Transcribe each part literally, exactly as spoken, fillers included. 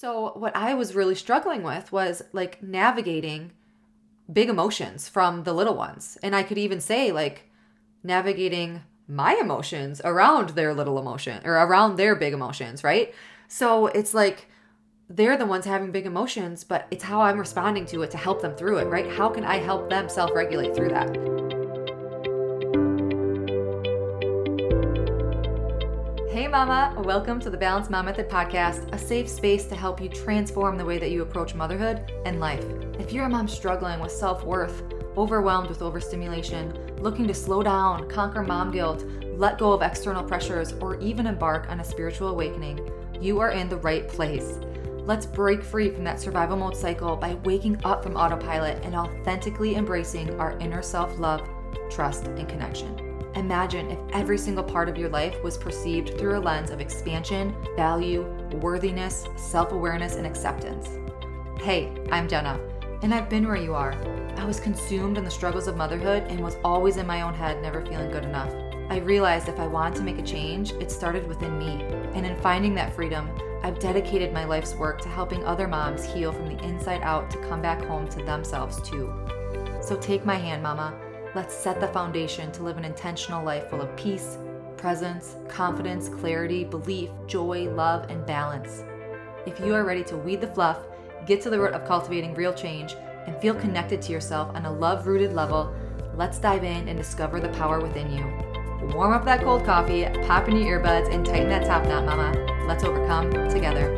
So what I was really struggling with was like navigating big emotions from the little ones. And I could even say like navigating my emotions around their little emotion or around their big emotions, right? So it's like they're the ones having big emotions, but it's how I'm responding to it to help them through it, right? How can I help them self-regulate through that? Hey mama, welcome to the Balanced Mom Method podcast, a safe space to help you transform the way that you approach motherhood and life. If you're a mom struggling with self-worth, overwhelmed with overstimulation, looking to slow down, conquer mom guilt, let go of external pressures, or even embark on a spiritual awakening, you are in the right place. Let's break free from that survival mode cycle by waking up from autopilot and authentically embracing our inner self-love, trust, and connection. Imagine if every single part of your life was perceived through a lens of expansion, value, worthiness, self-awareness, and acceptance. Hey, I'm Jenna, and I've been where you are. I was consumed in the struggles of motherhood and was always in my own head, never feeling good enough. I realized if I wanted to make a change, it started within me. And in finding that freedom, I've dedicated my life's work to helping other moms heal from the inside out to come back home to themselves too. So take my hand, mama. Let's set the foundation to live an intentional life full of peace, presence, confidence, clarity, belief, joy, love, and balance. If you are ready to weed the fluff, get to the root of cultivating real change, and feel connected to yourself on a love-rooted level, let's dive in and discover the power within you. Warm up that cold coffee, pop in your earbuds, and tighten that top knot, mama. Let's overcome together.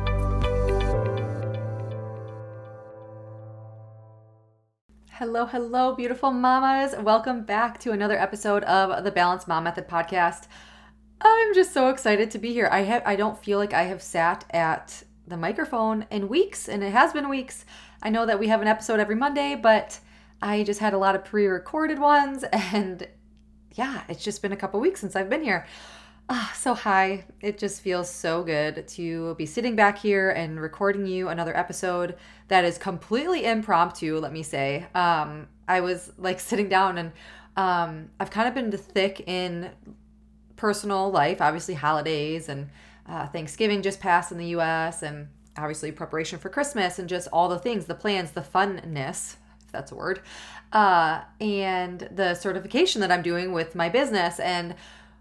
Hello, hello, beautiful mamas. Welcome back to another episode of the Balanced Mom Method podcast. I'm just so excited to be here. I have I don't feel like I have sat at the microphone in weeks, and it has been weeks. I know that we have an episode every Monday, but I just had a lot of pre-recorded ones, and yeah, it's just been a couple weeks since I've been here. Ah, so hi. It just feels so good to be sitting back here and recording you another episode that is completely impromptu, let me say. Um, I was like sitting down and um, I've kind of been thick in personal life, obviously holidays and uh, Thanksgiving just passed in the U S and obviously preparation for Christmas and just all the things, the plans, the funness, if that's a word, uh, and the certification that I'm doing with my business. And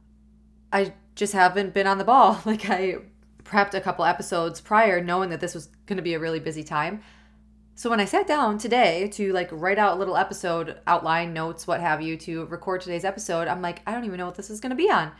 I just haven't been on the ball. Like I prepped a couple episodes prior knowing that this was going to be a really busy time. So when I sat down today to like write out a little episode, outline, notes, what have you, to record today's episode, I'm like, I don't even know what this is going to be on.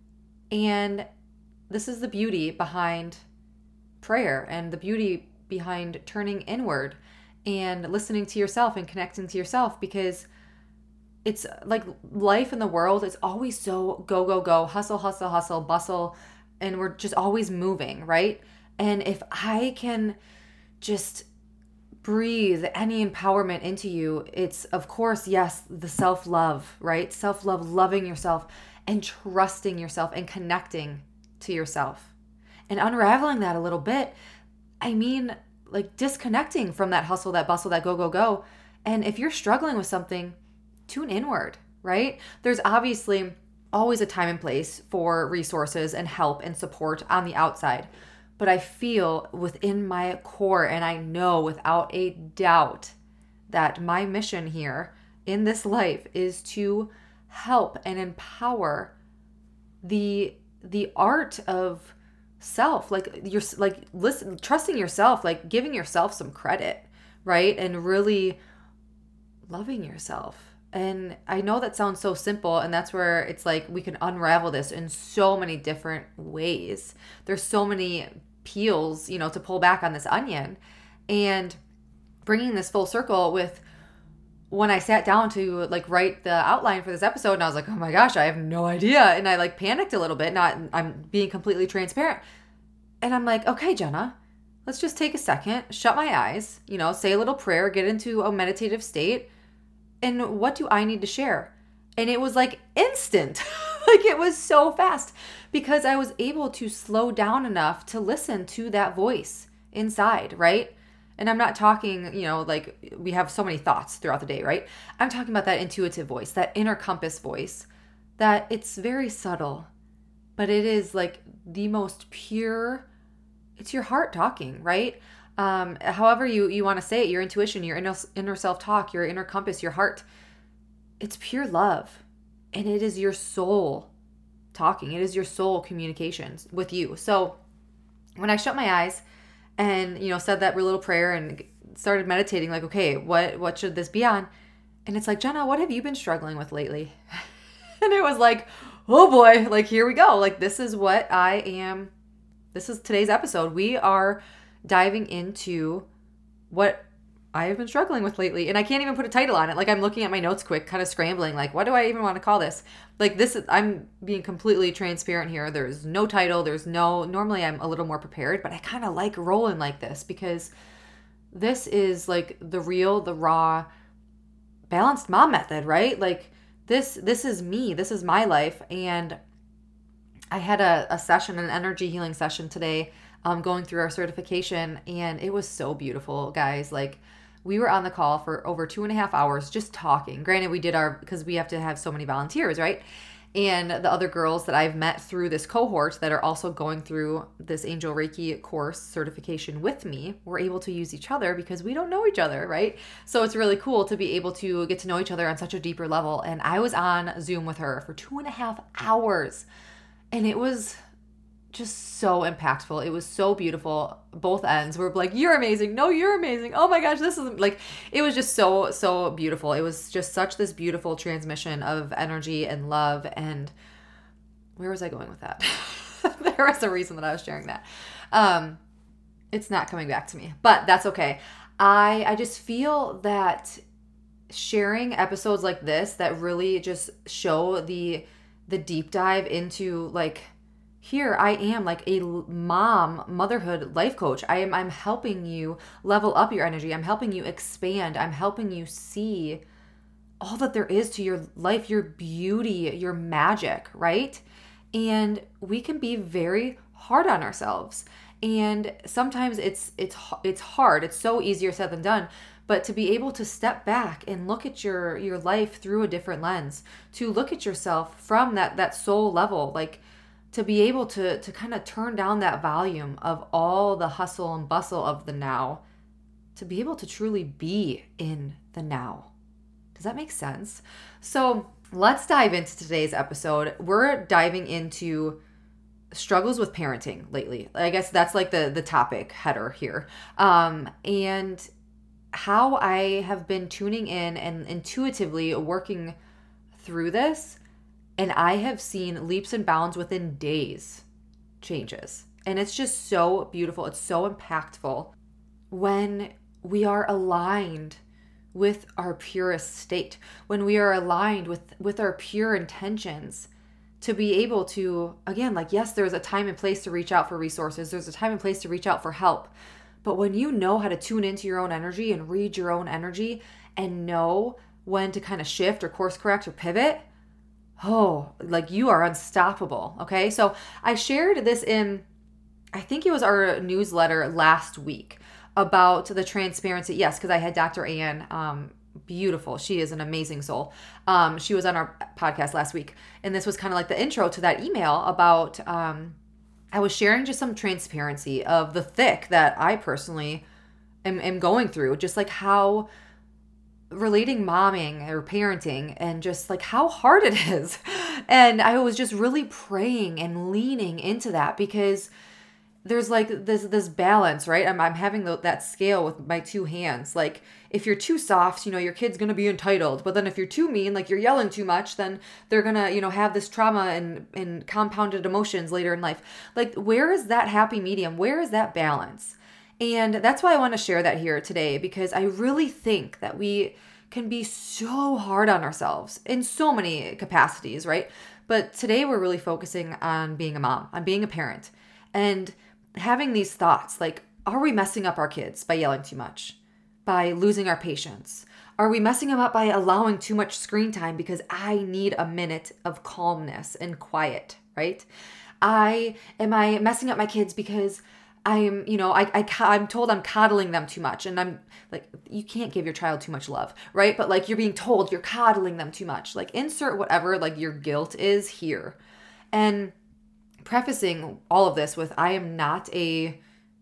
And this is the beauty behind prayer and the beauty behind turning inward and listening to yourself and connecting to yourself, because it's like life in the world is always so go, go, go, hustle, hustle, hustle, bustle, and we're just always moving, right? And if I can just breathe any empowerment into you, it's of course, yes, the self-love, right? Self-love, loving yourself and trusting yourself and connecting to yourself and unraveling that a little bit. I mean, like disconnecting from that hustle, that bustle, that go, go, go. And if you're struggling with something, tune inward, right? There's obviously always a time and place for resources and help and support on the outside. But I feel within my core, and I know without a doubt that my mission here in this life is to help and empower the the art of self, like you're like listen, trusting yourself, like giving yourself some credit, right? And really loving yourself. And I know that sounds so simple, and that's where it's like we can unravel this in so many different ways. There's so many peels, you know, to pull back on this onion. And bringing this full circle with when I sat down to like write the outline for this episode, and I was like, oh my gosh, I have no idea. And I like panicked a little bit, not, I'm being completely transparent. And I'm like, okay, Jenna, let's just take a second, shut my eyes, you know, say a little prayer, get into a meditative state. And what do I need to share? And it was like instant. Like it was so fast because I was able to slow down enough to listen to that voice inside, right? And I'm not talking, you know, like we have so many thoughts throughout the day, right? I'm talking about that intuitive voice, that inner compass voice, that it's very subtle, but it is like the most pure It's your heart talking, right? Um, however you, you want to say it, your intuition, your inner, inner self-talk, your inner compass, your heart. It's pure love. And it is your soul talking. It is your soul communications with you. So when I shut my eyes and, you know, said that little prayer and started meditating, like, okay, what, what should this be on? And it's like, Jenna, what have you been struggling with lately? And it was like, oh boy, like, here we go. Like, this is what I am. This is today's episode. We are diving into what I have been struggling with lately. And I can't even put a title on it. Like, I'm looking at my notes quick, kind of scrambling. Like, what do I even want to call this? Like, this is, I'm being completely transparent here. There's no title. There's no, normally I'm a little more prepared, but I kind of like rolling like this because this is like the real, the raw, balanced mom method, right? Like, this, this is me. This is my life. And I had a, a session, an energy healing session today, um, going through our certification, and it was so beautiful, guys. Like, we were on the call for over two and a half hours just talking. Granted, we did our, because we have to have so many volunteers, right? And the other girls that I've met through this cohort that are also going through this Angel Reiki course certification with me, we're able to use each other because we don't know each other, right? So it's really cool to be able to get to know each other on such a deeper level. And I was on Zoom with her for two and a half hours. And it was just so impactful. It was so beautiful. Both ends were like, you're amazing. No, you're amazing. Oh my gosh, this is like, it was just so, so beautiful. It was just such this beautiful transmission of energy and love. And where was I going with that? There was a reason that I was sharing that. Um, it's not coming back to me, but that's okay. I, I just feel that sharing episodes like this that really just show the the deep dive into, like, here I am, like a mom, motherhood life coach. I am, I'm helping you level up your energy. I'm helping you expand. I'm helping you see all that there is to your life, your beauty, your magic, right? And we can be very hard on ourselves. And sometimes it's, it's, it's hard. It's so easier said than done. But to be able to step back and look at your, your life through a different lens, to look at yourself from that, that soul level, like to be able to, to kind of turn down that volume of all the hustle and bustle of the now, to be able to truly be in the now. Does that make sense? So let's dive into today's episode. We're diving into struggles with parenting lately. I guess that's like the, the topic header here. Um, and how I have been tuning in and intuitively working through this, and I have seen leaps and bounds within days changes. And it's just so beautiful. It's so impactful when we are aligned with our purest state, when we are aligned with, with our pure intentions, to be able to, again, like, yes, there's a time and place to reach out for resources. There's a time and place to reach out for help. But when you know how to tune into your own energy and read your own energy and know when to kind of shift or course correct or pivot, oh, like, you are unstoppable. Okay. So I shared this in, I think it was our newsletter last week about the transparency. Yes. Cause I had Doctor Ann, um, beautiful. She is an amazing soul. Um, she was on our podcast last week, and this was kind of like the intro to that email about, um, I was sharing just some transparency of the thick that I personally am, am going through, just like how relating momming or parenting and just like how hard it is. And I was just really praying and leaning into that because there's like this this balance, right? I'm I'm having the, that scale with my two hands. Like, if you're too soft, you know, your kid's going to be entitled. But then if you're too mean, like you're yelling too much, then they're going to, you know, have this trauma and, and compounded emotions later in life. Like, where is that happy medium? Where is that balance? And that's why I want to share that here today, because I really think that we can be so hard on ourselves in so many capacities, right? But today we're really focusing on being a mom, on being a parent, and having these thoughts like, are we messing up our kids by yelling too much? By losing our patience? Are we messing them up by allowing too much screen time because I need a minute of calmness and quiet, right? I am I messing up my kids because I'm, you know, I, I, I'm told I'm coddling them too much, and I'm like, you can't give your child too much love, right? But like, you're being told you're coddling them too much. Like, insert whatever like your guilt is here. And prefacing all of this with, I am not a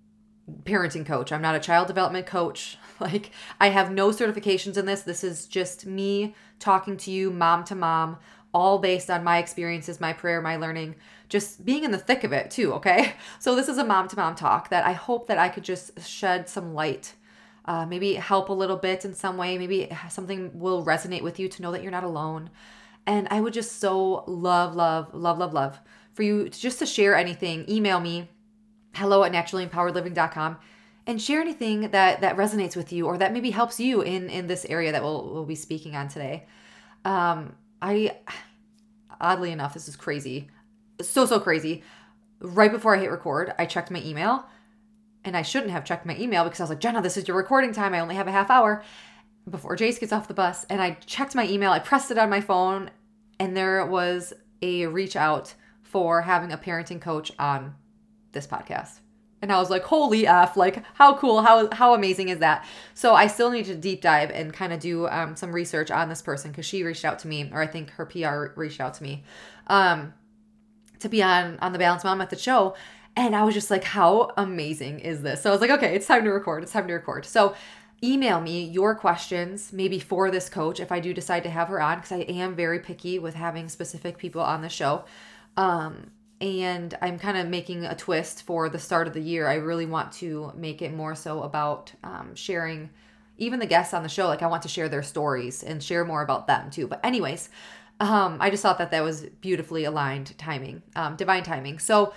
parenting coach. I'm not a child development coach. Like, I have no certifications in this. This is just me talking to you, mom to mom, all based on my experiences, my prayer, my learning, just being in the thick of it too, okay? So this is a mom to mom talk that I hope that I could just shed some light, uh, maybe help a little bit in some way. Maybe something will resonate with you to know that you're not alone. And I would just so love, love, love, love, love for you to just to share anything. Email me, hello at naturally empowered living dot com, and share anything that that resonates with you or that maybe helps you in, in this area that we'll, we'll be speaking on today. Um, I, oddly enough, this is crazy. So, so crazy. Right before I hit record, I checked my email, and I shouldn't have checked my email because I was like, Jenna, this is your recording time. I only have a half hour before Jace gets off the bus. And I checked my email. I pressed it on my phone, and there was a reach out for having a parenting coach on this podcast. And I was like, holy F, like how cool, how how amazing is that? So I still need to deep dive and kind of do um, some research on this person because she reached out to me, or I think her P R reached out to me um, to be on, on the Balanced Mom Method show. And I was just like, how amazing is this? So I was like, okay, it's time to record. It's time to record. So email me your questions, maybe for this coach, if I do decide to have her on, because I am very picky with having specific people on the show. Um, And I'm kind of making a twist for the start of the year. I really want to make it more so about um, sharing even the guests on the show. Like, I want to share their stories and share more about them too. But anyways, um, I just thought that that was beautifully aligned timing, um, divine timing. So,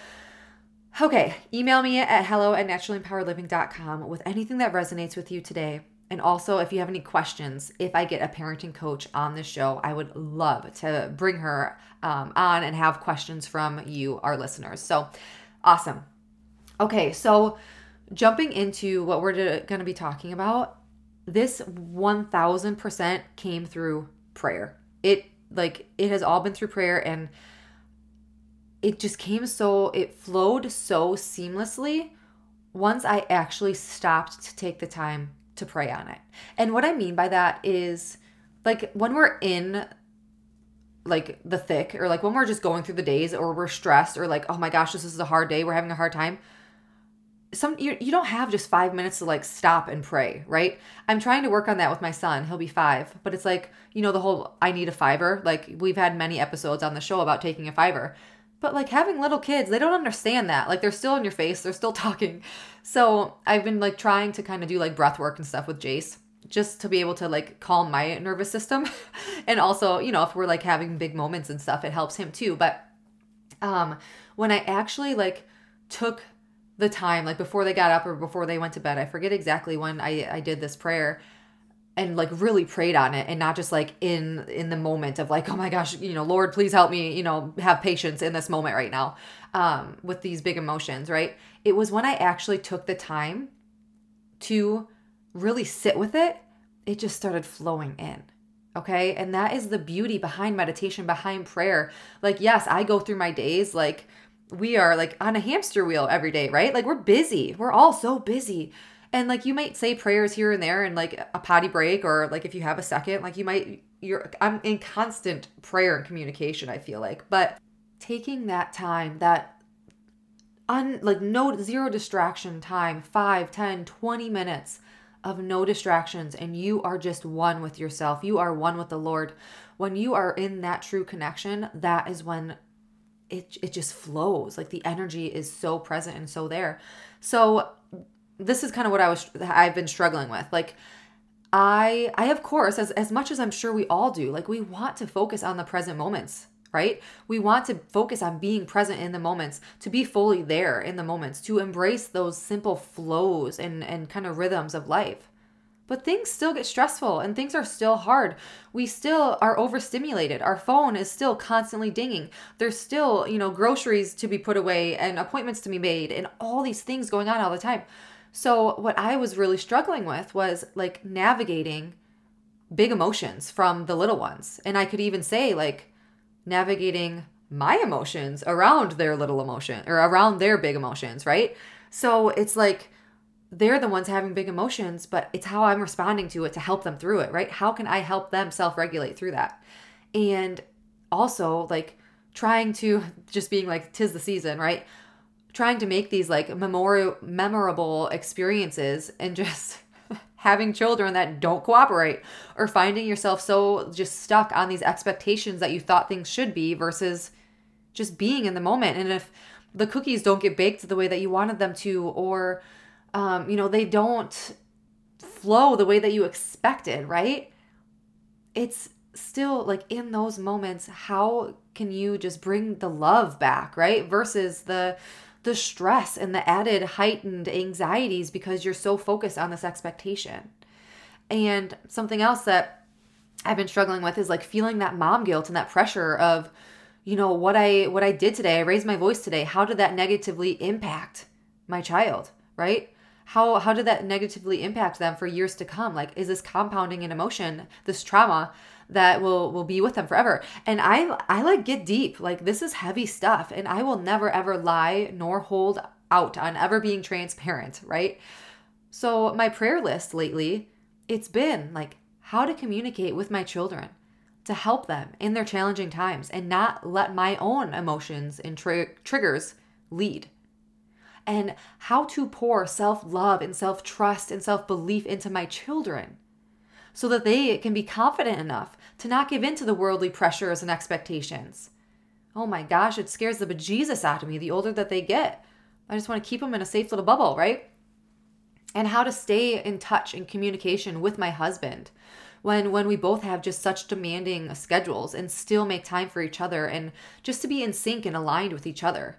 okay, email me at hello at naturally empowered living dot com with anything that resonates with you today. And also, if you have any questions, if I get a parenting coach on this show, I would love to bring her um, on and have questions from you, our listeners. So awesome. Okay, so jumping into what we're going to be talking about, this one thousand percent came through prayer. It like it has all been through prayer, and it just came so, it flowed so seamlessly once I actually stopped to take the time to pray on it. And what I mean by that is, like, when we're in like the thick, or like when we're just going through the days, or we're stressed, or like, oh my gosh, this is a hard day, we're having a hard time. Some you, you don't have just five minutes to like stop and pray, right? I'm trying to work on that with my son. He'll be five, but it's like, you know, the whole I need a fiver. Like, we've had many episodes on the show about taking a fiver. But like, having little kids, they don't understand that. Like, they're still in your face. They're still talking. So I've been like trying to kind of do like breath work and stuff with Jace, just to be able to like calm my nervous system. And also, you know, if we're like having big moments and stuff, it helps him too. But um, when I actually like took the time, like before they got up or before they went to bed, I forget exactly when I, I did this prayer, and like really prayed on it, and not just like in in the moment of like, oh my gosh, you know, Lord, please help me, you know, have patience in this moment right now um, with these big emotions, right? It was when I actually took the time to really sit with it, it just started flowing in. Okay. And that is the beauty behind meditation, behind prayer. Like, yes, I go through my days like we are like on a hamster wheel every day, right? Like, we're busy. We're all so busy. And like, you might say prayers here and there and like a potty break, or like if you have a second, like you might, you're, I'm in constant prayer and communication, I feel like. But taking that time, that un, like no, zero distraction time, five, ten, twenty minutes of no distractions, and you are just one with yourself. You are one with the Lord. When you are in that true connection, that is when it it just flows. Like, the energy is so present and so there. So this is kind of what I was, I've been struggling with. Like, I, I of course, as, as much as I'm sure we all do, like, we want to focus on the present moments, right? We want to focus on being present in the moments, to be fully there in the moments, to embrace those simple flows and, and kind of rhythms of life. But things still get stressful, and things are still hard. We still are overstimulated. Our phone is still constantly dinging. There's still, you know, groceries to be put away and appointments to be made and all these things going on all the time. So what I was really struggling with was like navigating big emotions from the little ones. And I could even say like navigating my emotions around their little emotion, or around their big emotions, right? So it's like, they're the ones having big emotions, but it's how I'm responding to it to help them through it, right? How can I help them self-regulate through that? And also like trying to, just being like, 'tis the season, right? trying to make these like memorial, memorable experiences and just having children that don't cooperate, or finding yourself so just stuck on these expectations that you thought things should be versus just being in the moment. And if the cookies don't get baked the way that you wanted them to, or, um, you know, they don't flow the way that you expected, right? It's still like in those moments, how can you just bring the love back, right? Versus the the stress and the added heightened anxieties because you're so focused on this expectation. And something else that I've been struggling with is like feeling that mom guilt and that pressure of, you know, what I what I did today, I raised my voice today. How did that negatively impact my child, right? How how did that negatively impact them for years to come? Like, is this compounding an emotion, this trauma that will will be with them forever? And I I like get deep. Like, this is heavy stuff, and I will never ever lie nor hold out on ever being transparent, right? So my prayer list lately, it's been like how to communicate with my children to help them in their challenging times and not let my own emotions and tri- triggers lead. And how to pour self-love and self-trust and self-belief into my children so that they can be confident enough to not give in to the worldly pressures and expectations. Oh my gosh, it scares the bejesus out of me the older that they get. I just want to keep them in a safe little bubble, right? And how to stay in touch and communication with my husband when when we both have just such demanding schedules and still make time for each other, and just to be in sync and aligned with each other.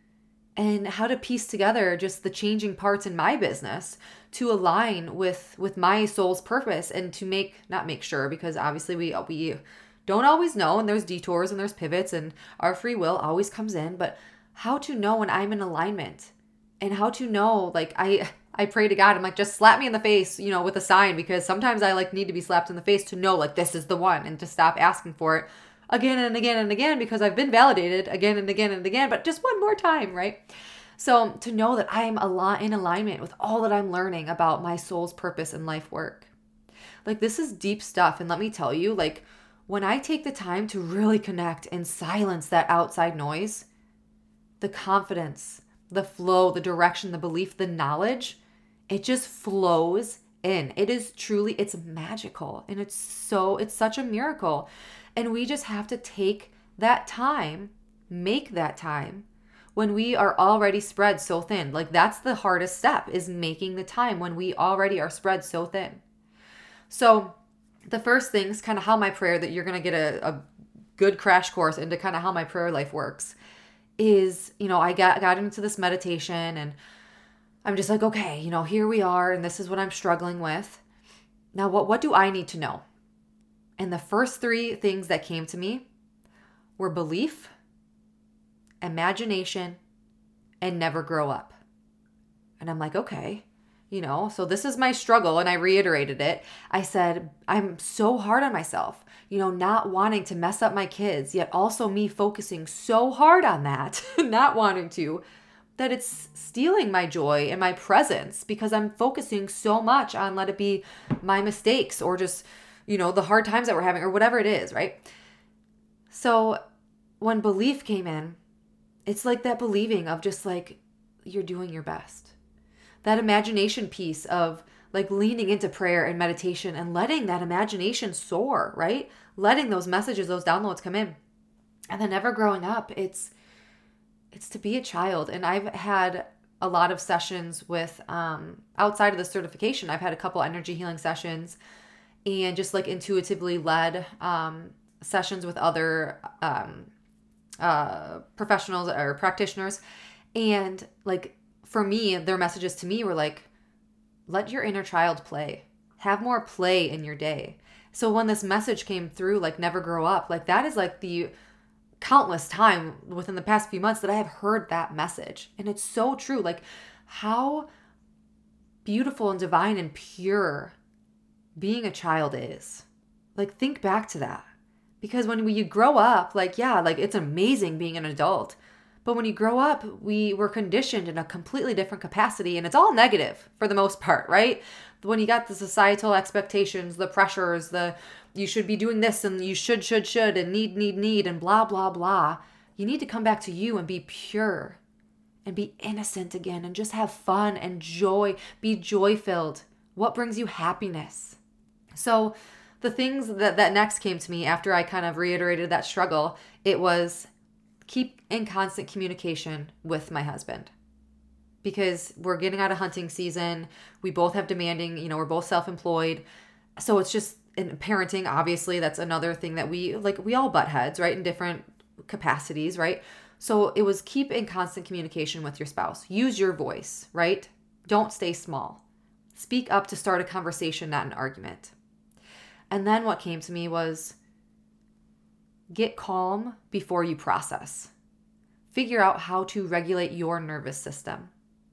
And how to piece together just the changing parts in my business to align with with my soul's purpose, and to make, not make sure, because obviously we we don't always know, and there's detours and there's pivots and our free will always comes in, but how to know when I'm in alignment, and how to know, like I I pray to God, I'm like, just slap me in the face, you know, with a sign, because sometimes I like need to be slapped in the face to know like this is the one, and to stop asking for it again and again and again, because I've been validated again and again and again, but just one more time, right? So to know that I'm a lot in alignment with all that I'm learning about my soul's purpose and life work. Like, this is deep stuff. And let me tell you, like, when I take the time to really connect and silence that outside noise, the confidence, the flow, the direction, the belief, the knowledge, it just flows in. It is truly, it's magical. And it's so, it's such a miracle. And we just have to take that time, make that time when we are already spread so thin. Like, that's the hardest step, is making the time when we already are spread so thin. So the first thing is kind of how my prayer, that you're going to get a, a good crash course into kind of how my prayer life works, is, you know, I got, got into this meditation, and I'm just like, okay, you know, here we are, and this is what I'm struggling with. Now, what, what do I need to know? And the first three things that came to me were belief, imagination, and never grow up. And I'm like, okay, you know, so this is my struggle. And I reiterated it. I said, I'm so hard on myself, you know, not wanting to mess up my kids, yet also me focusing so hard on that, not wanting to, that it's stealing my joy and my presence, because I'm focusing so much on let it be my mistakes, or just, you know, the hard times that we're having, or whatever it is, right? So when belief came in, it's like that believing of just like, you're doing your best. That imagination piece of like leaning into prayer and meditation and letting that imagination soar, right? Letting those messages, those downloads come in. And then never growing up, it's it's to be a child. And I've had a lot of sessions with, um, outside of the certification, I've had a couple energy healing sessions, and just like intuitively led um, sessions with other um, uh, professionals or practitioners. And like, for me, their messages to me were like, let your inner child play. Have more play in your day. So when this message came through, like never grow up, like that is like the countless time within the past few months that I have heard that message. And it's so true. Like, how beautiful and divine and pure being a child is. Like, think back to that. Because when we, you grow up, like, yeah, like it's amazing being an adult. But when you grow up, we were conditioned in a completely different capacity, and it's all negative for the most part, right? When you got the societal expectations, the pressures, the you should be doing this and you should, should, should, and need, need, need, and blah, blah, blah. You need to come back to you and be pure and be innocent again and just have fun and joy, be joy-filled. What brings you happiness? So the things that, that next came to me after I kind of reiterated that struggle, it was keep in constant communication with my husband. Because we're getting out of hunting season. We both have demanding, you know, we're both self-employed. So it's just, in parenting, obviously, that's another thing that we, like, we all butt heads, right? In different capacities, right? So it was keep in constant communication with your spouse. Use your voice, right? Don't stay small. Speak up to start a conversation, not an argument. And then what came to me was get calm before you process. Figure out how to regulate your nervous system.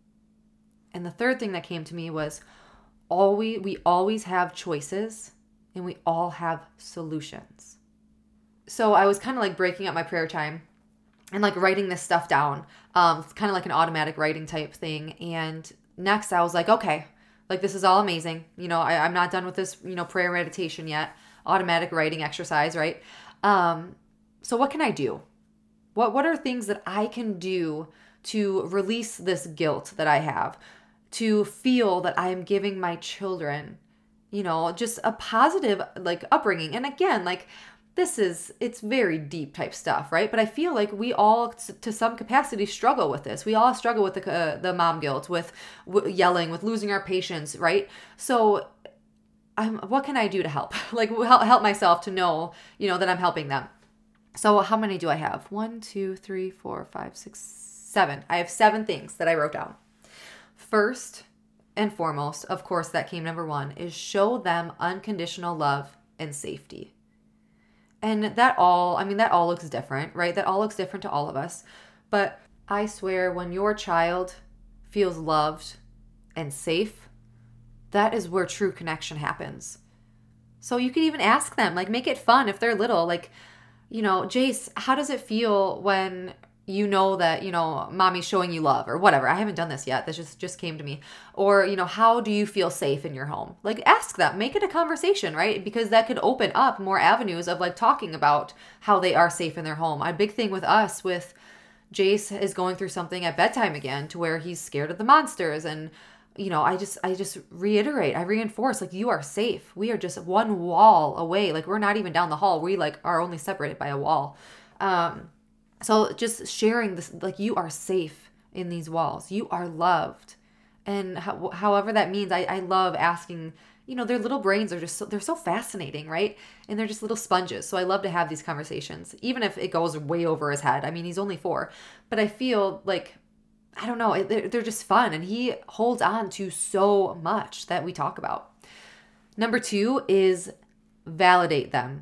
And the third thing that came to me was always, we always have choices and we all have solutions. So I was kind of like breaking up my prayer time and like writing this stuff down. Um, it's kind of like an automatic writing type thing. And next I was like, okay, like this is all amazing. You know, I, I'm not done with this, you know, prayer meditation yet. Automatic writing exercise, right? Um, so what can I do? What, what are things that I can do to release this guilt that I have? To feel that I am giving my children, you know, just a positive like upbringing. And again, like this is, it's very deep type stuff, right? But I feel like we all, to some capacity, struggle with this. We all struggle with the uh, the mom guilt, with w- yelling, with losing our patience, right? So I'm, what can I do to help? Like help, help myself to know, you know, that I'm helping them. So how many do I have? One, two, three, four, five, six, seven. I have seven things that I wrote down. First and foremost, of course, that came number one, is show them unconditional love and safety. And that all, I mean, that all looks different, right? That all looks different to all of us. But I swear when your child feels loved and safe, that is where true connection happens. So you could even ask them, like make it fun if they're little, like, you know, Jace, how does it feel when you know that, you know, mommy's showing you love or whatever? I haven't done this yet. This just, just came to me. Or, you know, how do you feel safe in your home? Like ask them, make it a conversation, right? Because that could open up more avenues of like talking about how they are safe in their home. A big thing with us, with Jace is going through something at bedtime again to where he's scared of the monsters. And, you know, I just, I just reiterate, I reinforce, like you are safe. We are just one wall away. Like we're not even down the hall. We like are only separated by a wall. Um, So just sharing this, like you are safe in these walls. You are loved. And ho- however that means, I, I love asking, you know, their little brains are just, so, they're so fascinating, right? And they're just little sponges. So I love to have these conversations, even if it goes way over his head. I mean, he's only four, but I feel like, I don't know, they're, they're just fun. And he holds on to so much that we talk about. Number two is validate them.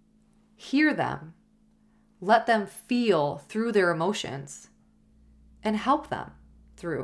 Hear them. Let them feel through their emotions and help them through.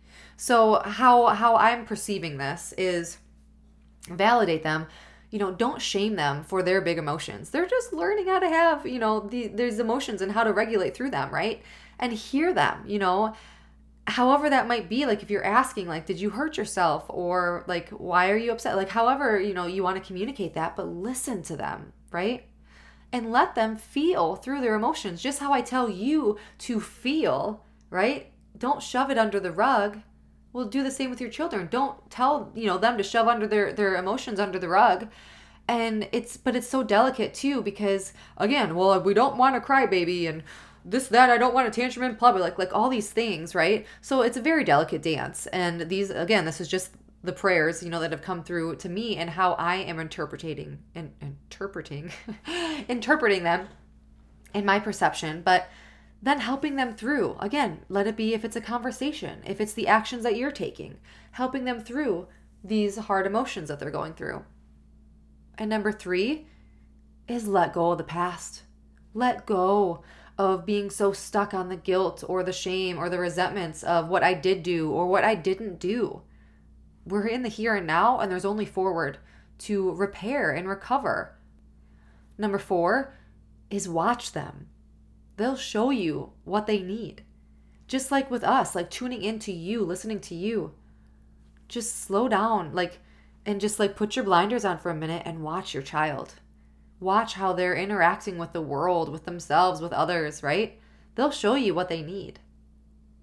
So how how I'm perceiving this is validate them. You know, don't shame them for their big emotions. They're just learning how to have, you know, the, there's emotions and how to regulate through them, right? And hear them, you know, however that might be. Like if you're asking, like, did you hurt yourself? Or like, why are you upset? Like however, you know, you want to communicate that, but listen to them, right? And let them feel through their emotions, just how I tell you to feel, right? Don't shove it under the rug. Well, do the same with your children. Don't tell, you know, them to shove under their, their emotions under the rug. And it's, but it's so delicate too, because again, well, we don't want to cry baby and this, that, I don't want a tantrum in public, like, like all these things, right? So it's a very delicate dance. And these, again, this is just the prayers, you know, that have come through to me and how I am interpreting and interpreting, interpreting them in my perception, but then helping them through. Again, let it be if it's a conversation, if it's the actions that you're taking, helping them through these hard emotions that they're going through. And number three is let go of the past. Let go of being so stuck on the guilt or the shame or the resentments of what I did do or what I didn't do. We're in the here and now, and there's only forward to repair and recover. Number four is watch them. They'll show you what they need. Just like with us, like tuning into you, listening to you. Just slow down, like, and just like put your blinders on for a minute and watch your child. Watch how they're interacting with the world, with themselves, with others, right? They'll show you what they need.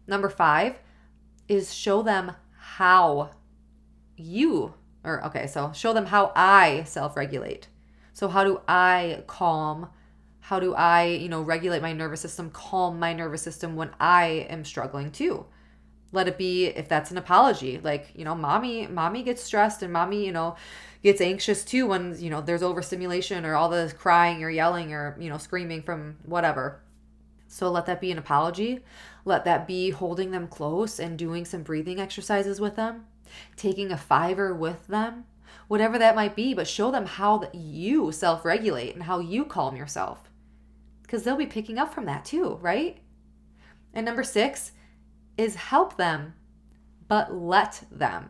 Number five is show them how you, or okay, so show them how I self-regulate. So how do I calm? How do I, you know, regulate my nervous system, calm my nervous system when I am struggling too? Let it be, if that's an apology, like, you know, mommy, mommy gets stressed and mommy, you know, gets anxious too when, you know, there's overstimulation or all the crying or yelling or, you know, screaming from whatever. So let that be an apology. Let that be holding them close and doing some breathing exercises with them, taking a fiver with them, whatever that might be, but show them how that you self-regulate and how you calm yourself, because they'll be picking up from that too, right? And number six is help them, but let them.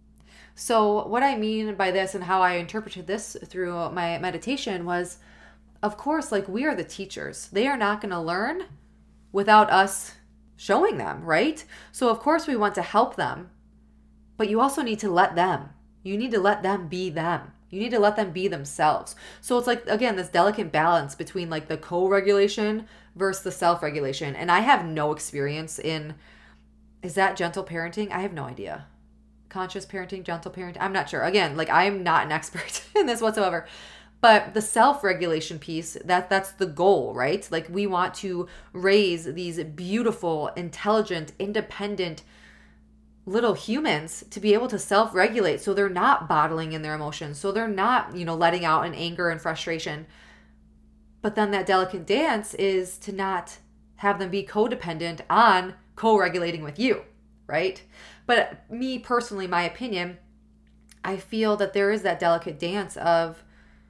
So what I mean by this and how I interpreted this through my meditation was, of course, like, we are the teachers. They are not going to learn without us showing them, right? So of course we want to help them, but you also need to let them. You need to let them be them. You need to let them be themselves. So it's like, again, this delicate balance between like the co-regulation versus the self-regulation. And I have no experience in, is that gentle parenting? I have no idea. Conscious parenting, gentle parenting, I'm not sure. Again, like, I'm not an expert in this whatsoever. But the self-regulation piece, that that's the goal, right? Like, we want to raise these beautiful, intelligent, independent little humans to be able to self-regulate, so they're not bottling in their emotions, so they're not, you know, letting out in anger and frustration. But then that delicate dance is to not have them be codependent on co-regulating with you, right? But me personally, my opinion, I feel that there is that delicate dance of,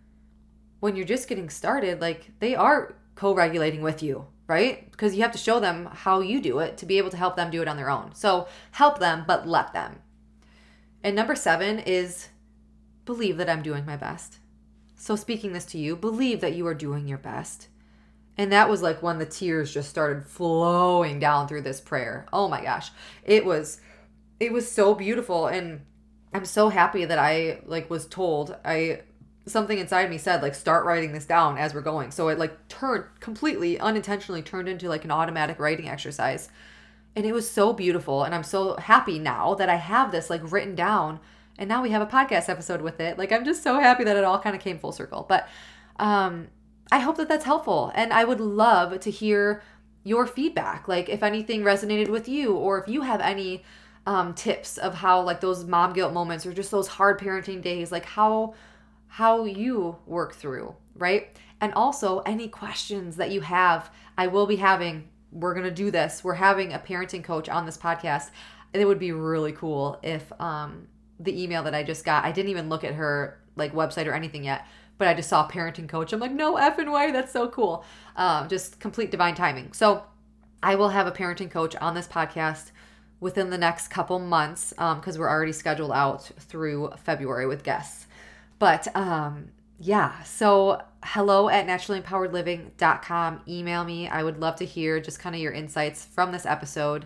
when you're just getting started, like, they are co-regulating with you, right? Because you have to show them how you do it to be able to help them do it on their own. So help them, but let them. And number seven is believe that I'm doing my best. So speaking this to you, believe that you are doing your best. And that was like when the tears just started flowing down through this prayer. Oh my gosh. It was, it was so beautiful. And I'm so happy that I like was told, I, something inside me said, like, start writing this down as we're going. So it like turned completely unintentionally turned into like an automatic writing exercise. And it was so beautiful. And I'm so happy now that I have this like written down, and now we have a podcast episode with it. Like, I'm just so happy that it all kind of came full circle. But um, I hope that that's helpful. And I would love to hear your feedback. Like, if anything resonated with you, or if you have any um, tips of how like those mom guilt moments or just those hard parenting days, like how how you work through, right? And also any questions that you have. I will be having, we're going to do this. We're having a parenting coach on this podcast. It would be really cool if um, the email that I just got, I didn't even look at her like website or anything yet, but I just saw parenting coach. I'm like, no effing way. That's so cool. Um, just complete divine timing. So I will have a parenting coach on this podcast within the next couple months because um, we're already scheduled out through February with guests. But um, yeah, so hello at naturally empowered living dot com. Email me. I would love to hear just kind of your insights from this episode.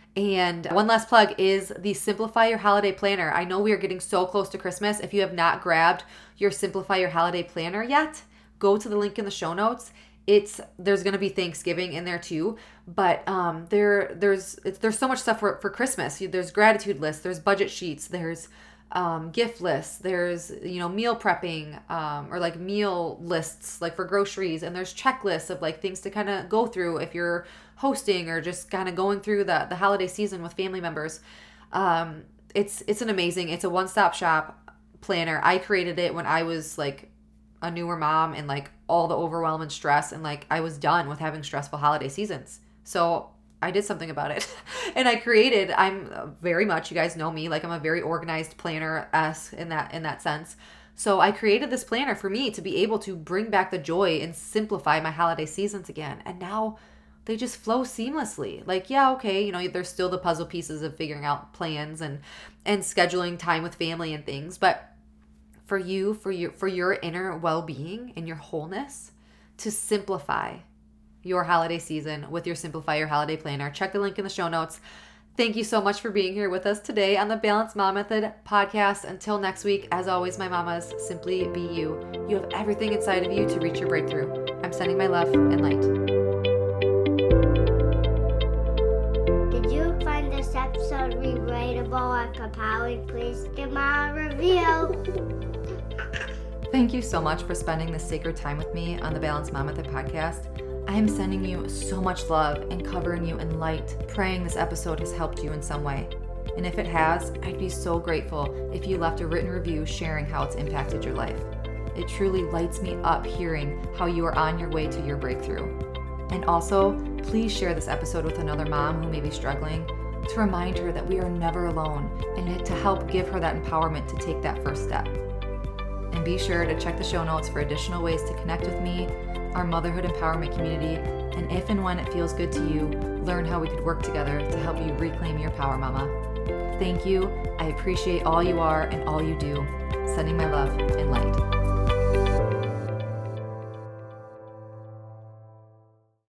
And one last plug is the Simplify Your Holiday Planner. I know we are getting so close to Christmas. If you have not grabbed your Simplify Your Holiday Planner yet, go to the link in the show notes. It's there's going to be Thanksgiving in there too, but um, there there's it's, there's so much stuff for, for Christmas. There's gratitude lists, there's budget sheets, there's um, gift lists, there's, you know, meal prepping um, or like meal lists like for groceries, and there's checklists of like things to kind of go through if you're hosting or just kind of going through the the holiday season with family members. Um, it's it's an amazing, it's a one-stop shop planner. I created it when I was like a newer mom and like all the overwhelm and stress, and like I was done with having stressful holiday seasons. So I did something about it and I created, I'm very much, you guys know me, like I'm a very organized planner-esque in that, in that sense. So I created this planner for me to be able to bring back the joy and simplify my holiday seasons again. And now they just flow seamlessly. Like, yeah, okay, you know, there's still the puzzle pieces of figuring out plans and, and scheduling time with family and things. But for you, for your, for your inner well-being and your wholeness, to simplify your holiday season with your Simplify Your Holiday Planner. Check the link in the show notes. Thank you so much for being here with us today on the Balanced Mom Method podcast. Until next week, as always, my mamas, simply be you. You have everything inside of you to reach your breakthrough. I'm sending my love and light. Did you Peppa Power, please give my review. Thank you so much for spending this sacred time with me on the Balanced Mom Method podcast. I am sending you so much love and covering you in light, praying this episode has helped you in some way. And if it has, I'd be so grateful if you left a written review sharing how it's impacted your life. It truly lights me up hearing how you are on your way to your breakthrough. And also, please share this episode with another mom who may be struggling to remind her that we are never alone and to help give her that empowerment to take that first step. And be sure to check the show notes for additional ways to connect with me, our motherhood empowerment community, and if and when it feels good to you, learn how we could work together to help you reclaim your power, mama. Thank you. I appreciate all you are and all you do. Sending my love and light.